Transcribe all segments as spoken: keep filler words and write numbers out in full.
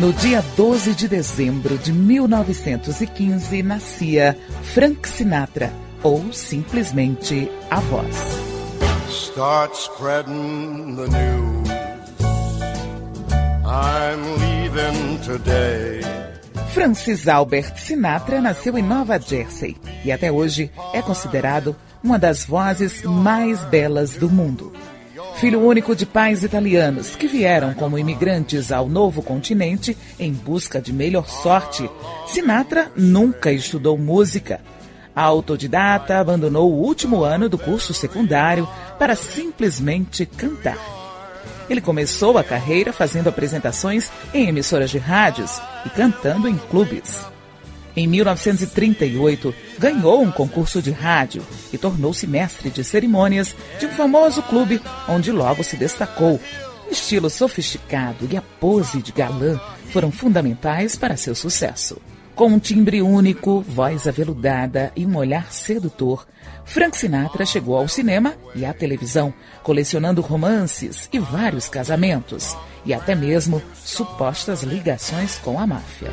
No dia doze de dezembro de mil novecentos e quinze, nascia Frank Sinatra, ou simplesmente a voz. Start spreading the news. I'm leaving today. Francis Albert Sinatra nasceu em Nova Jersey e até hoje é considerado uma das vozes mais belas do mundo. Filho único de pais italianos que vieram como imigrantes ao novo continente em busca de melhor sorte, Sinatra nunca estudou música. Autodidata, abandonou o último ano do curso secundário para simplesmente cantar. Ele começou a carreira fazendo apresentações em emissoras de rádios e cantando em clubes. Em mil novecentos e trinta e oito, ganhou um concurso de rádio e tornou-se mestre de cerimônias de um famoso clube, onde logo se destacou. O estilo sofisticado e a pose de galã foram fundamentais para seu sucesso. Com um timbre único, voz aveludada e um olhar sedutor, Frank Sinatra chegou ao cinema e à televisão, colecionando romances e vários casamentos, e até mesmo supostas ligações com a máfia.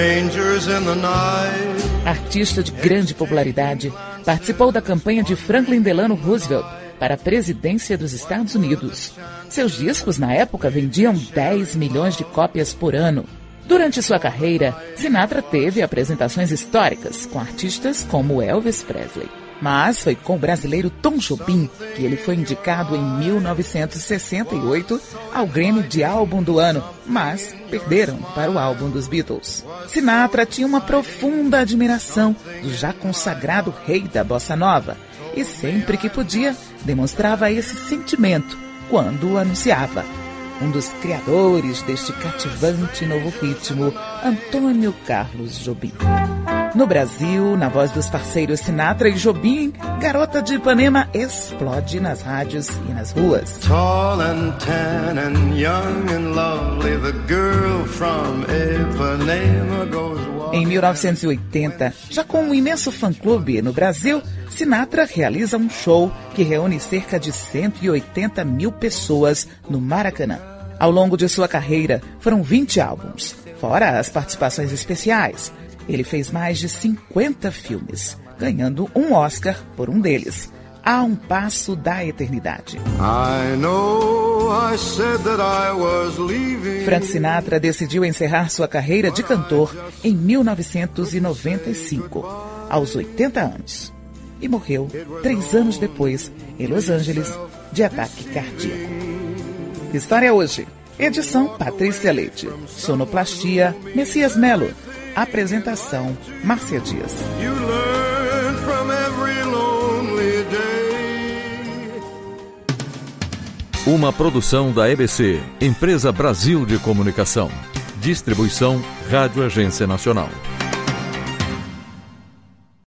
Artista de grande popularidade, participou da campanha de Franklin Delano Roosevelt para a presidência dos Estados Unidos. Seus discos, na época, vendiam dez milhões de cópias por ano. Durante sua carreira, Sinatra teve apresentações históricas com artistas como Elvis Presley. Mas foi com o brasileiro Tom Jobim que ele foi indicado em mil novecentos e sessenta e oito ao Grammy de Álbum do Ano, mas perderam para o álbum dos Beatles. Sinatra tinha uma profunda admiração do já consagrado rei da bossa nova e sempre que podia demonstrava esse sentimento quando o anunciava. Um dos criadores deste cativante novo ritmo, Antônio Carlos Jobim. No Brasil, na voz dos parceiros Sinatra e Jobim, Garota de Ipanema explode nas rádios e nas ruas. Tall and tan and young and lovely, the girl from Ipanema goes walking. Em mil novecentos e oitenta, já com um imenso fã-clube no Brasil, Sinatra realiza um show que reúne cerca de cento e oitenta mil pessoas no Maracanã. Ao longo de sua carreira, foram vinte álbuns, fora as participações especiais. Ele fez mais de cinquenta filmes, ganhando um Oscar por um deles, A Um Passo da Eternidade. I know I said that I was leaving. Frank Sinatra decidiu encerrar sua carreira de cantor em mil novecentos e noventa e cinco, aos oitenta anos. E morreu três anos depois, em Los Angeles, de ataque cardíaco. História hoje. Edição Patrícia Leite. Sonoplastia Messias Melo. Apresentação Márcia Dias. You learn from every lonely day. Uma produção da E B C, Empresa Brasil de Comunicação. Distribuição Rádio Agência Nacional.